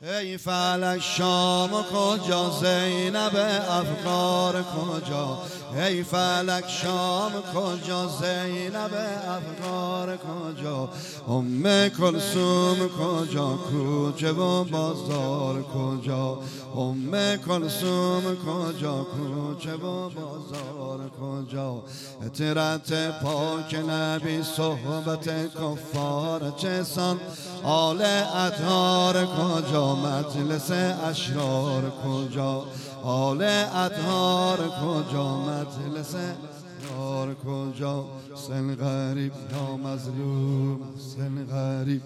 ای فلک شام کجا، زینب افغار کجا؟ ای فلک شام کجا، زینب افغار کجا؟ کلثوم کجا، کوچه و بازار کجا؟ کلثوم کجا، کوچه و بازار کجا؟ اطرت پاک نبی، صحبت کفار چسان، آل اطهار کجا؟ مجلس اشرار کجا؟ آل اطهار کجا؟ مجلس اشرار کجا؟ سن غریب یا مظلوم، سن غریب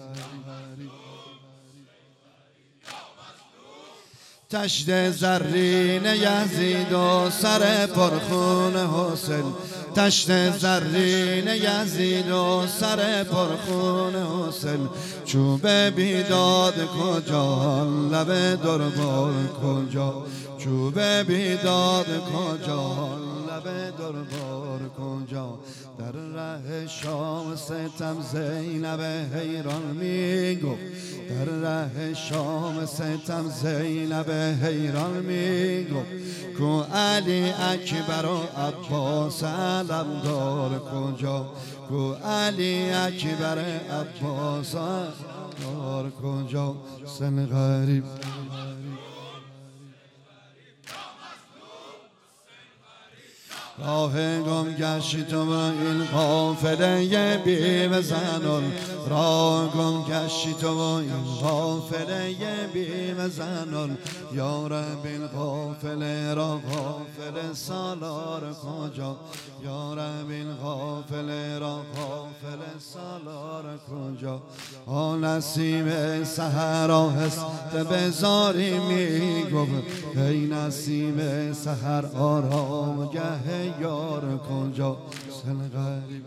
تشت زرین یزید و سر پرخون حسین، تشت زرین یزید و سر پرخون حسین. چوب بیداد کجا، لب دربار کجا؟ چوب بیداد کجا، لب دربار کجا؟ در ره شام ستم زینب حیران میگفت، در ره شام ستم زینب حیران میگفت، کو علی اکبر و عباس علمدار کجا؟ کو علی اکبر عباس علمدار کجا؟ سن غریب راه گم گشتی تو و این قافله بی زنان، راه گم گشتی تو و این قافله بی زنان. یا رب این قافله را، قافله سالار کجا؟ یا رب این قافله را، قافله سالار کجا؟ نسیم سحر آهسته به زاری میگفت، ای نسیم سحر آرامگه یار کجا؟ سن غریب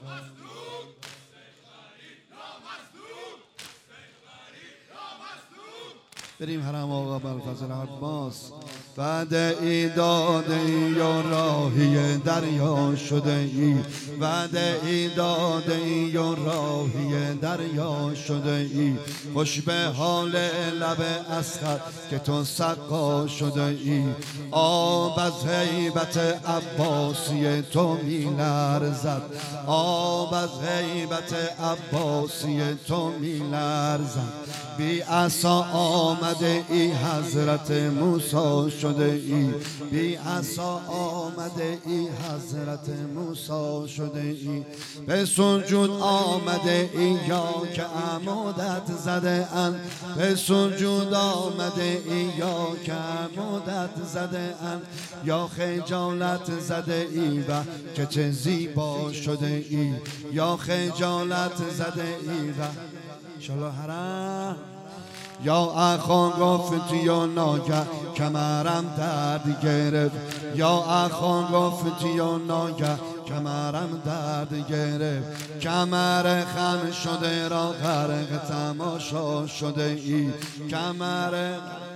بریم حرم آقا ابوالفضل عباس. بعد ای داده ای یا راهی دریا شده ای، بعد ای داده ای یا راهی دریا شده ای. خوش به حال لب اصغر که تو سقا شده ای. آب از هیبت عباسی تو می لرزد، آب از هیبت عباسی تو می لرزد. بی عصا آمده ای حضرت موسی شده ای، بی عصا آمده ای حضرت موسی شده ای. به سجود آمده ای یا که عمودت زده اند، به سجود آمده ای یا که عمودت زده اند. یا خجالت زده ای و که چه زیبا شده ای، یا خجالت زده ای و انشالله حرم. یا اخوان گفتی یا ناگه کمرم درد گرفت، یا اخوان گفتی یا ناگه کمرم درد گرفت. کمر خم شده را غرق تماشا شده ای، کمر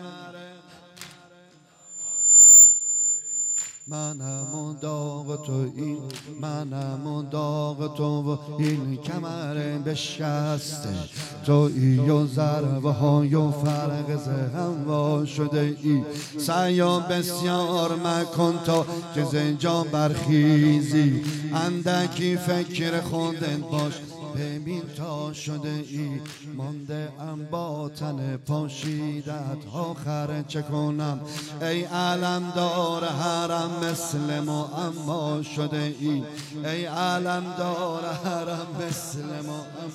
منم و داغ تو این، منم و داغ تو و این کمر بشکسته تویی و ضربه های و فرق هم وا شده ای. سعی بسیار مکن تا که زنجا برخیزی، اندکی فکر خودت باش ببین تا شده ای. مانده ام با تن پاشیدت آخر چه کنم؟ ای علمدار حرم مثل معما شده ای، ای علمدار حرم مثل معما.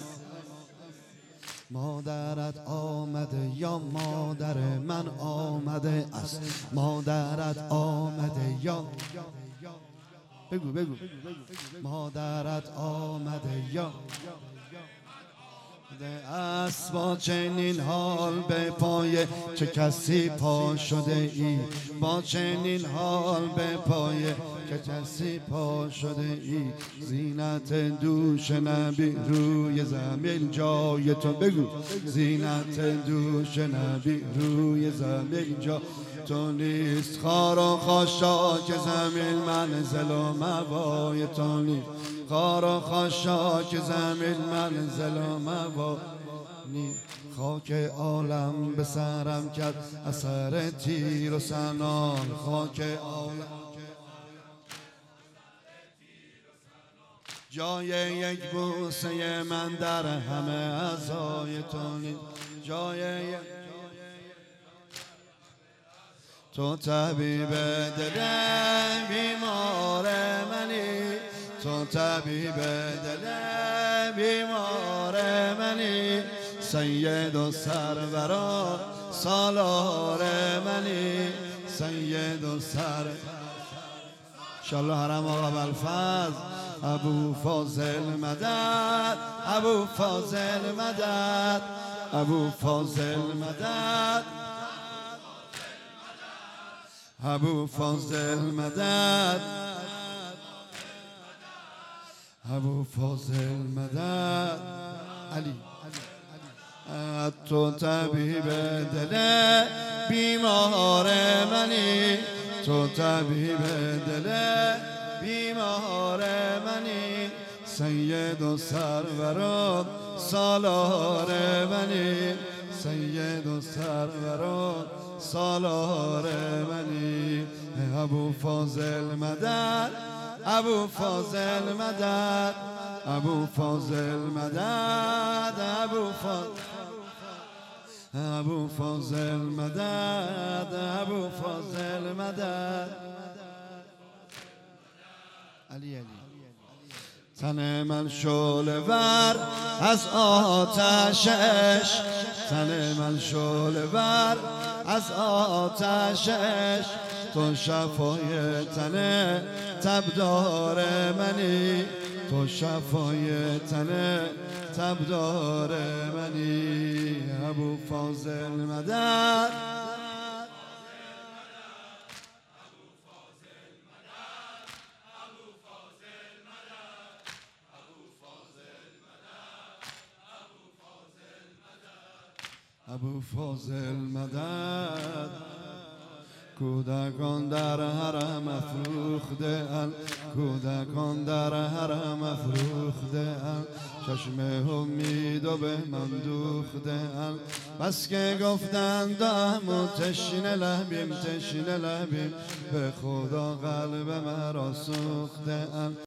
مادرت آمده یا مادر من آمده است، مادرت آمده یا بگو بگو مادرت آمده یا است. با چنین حال به پای چه کسی پا شده ای، با چنین حال به پای چه کسی پا شده ای. زینت دوش نبی روی زمین جای تو بگو، زینت دوش نبی روی زمین جای تو نیست. خار و خاشاک زمین منزل و موای تو نیست، خار و خاشاک زمین منزل و موای خاک عالم به سرم کرد اثر تیر و سنان. خاک عالم جای یک بوسه من در همه اعضای تو نیست. جای تو طبیب دل بیمار منی، تو طبیب دل بیمار منی، سید و سروران سالار منی، سید و سر انشالله حرم آقا ابوالفضل ابو فاضل مدد، ابو فاضل مدد، ابو فاضل مدد، ابو فاضل مدد، ابو فاضل مدد. علی تو طبیب دل بیمار منی، تو طبیب دل بیمار منی، سید و سروران سالار منی، سید و سروران سالار منی. ابو فاضل مدد، ابو فاضل مدد، ابو فاضل مدد، ابو فاضل، ابو فاضل مدد، ابو فاضل مدد. علی تن من شعله ور از آتشش، تن من شعله ور از آتشش، تو شفای تن تبدار منی، تو شفای تن تبدار منی. ابو فاضل مدد، ابو فاضل مدد. کودکان در حرم افروخته اند، کودکان در حرم افروخته اند، چشم امید و به من دوخته اند. بس که گفتند دام تشنه لبیم، تشنه لبیم، به خدا قلب مرا سوخته اند.